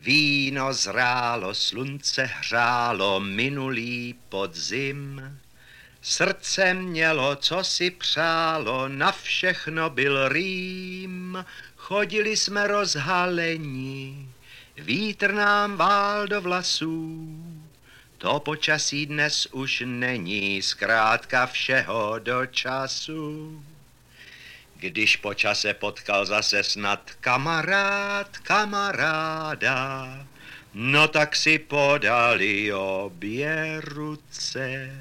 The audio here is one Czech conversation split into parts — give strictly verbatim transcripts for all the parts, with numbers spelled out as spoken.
Víno zrálo, slunce hřálo minulý podzim. Srdce mělo, co si přálo, na všechno byl rým. Chodili jsme rozhaleni, vítr nám vál do vlasů. To počasí dnes už není, zkrátka všeho do času. Když po čase potkal zase snad kamarád kamaráda, no tak si podali obě ruce.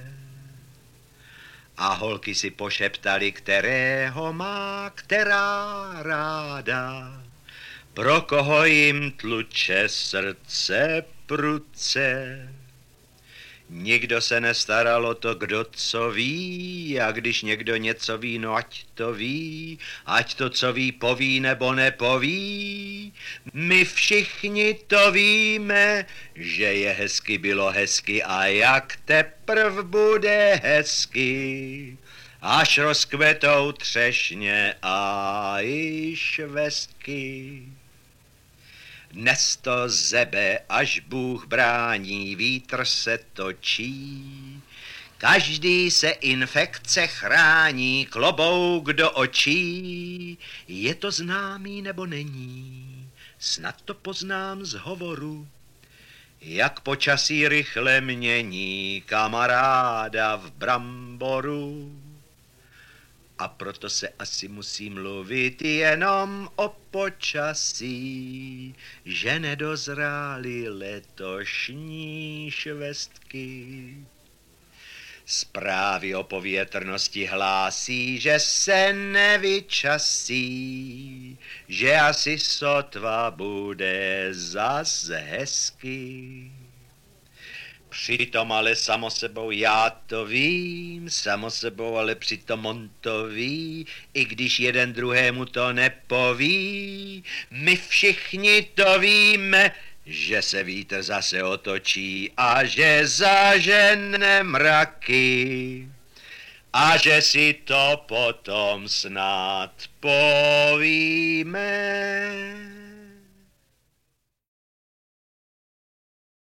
A holky si pošeptali, kterého má která ráda, pro koho jim tluče srdce pruce. Nikdo se nestaral o to, kdo co ví, a když někdo něco ví, no ať to ví, ať to, co ví, poví nebo nepoví. My všichni to víme, že je hezky, bylo hezky a jak teprv bude hezky, až rozkvetou třešně a i švestky. Dnes to zebe, až Bůh brání, vítr se točí. Každý se infekce chrání, klobouk do očí. Je to známý nebo není, snad to poznám z hovoru. Jak počasí rychle mění kamaráda v bramboru. A proto se asi musí mluvit jenom o počasí, že nedozrály letošní švestky. Zprávy o povětrnosti hlásí, že se nevyčasí, že asi sotva bude zas hezky. Přitom ale samo sebou já to vím, samo sebou ale přitom on to ví, i když jeden druhému to nepoví. My všichni to víme, že se vítr zase otočí a že zažene mraky a že si to potom snad povíme.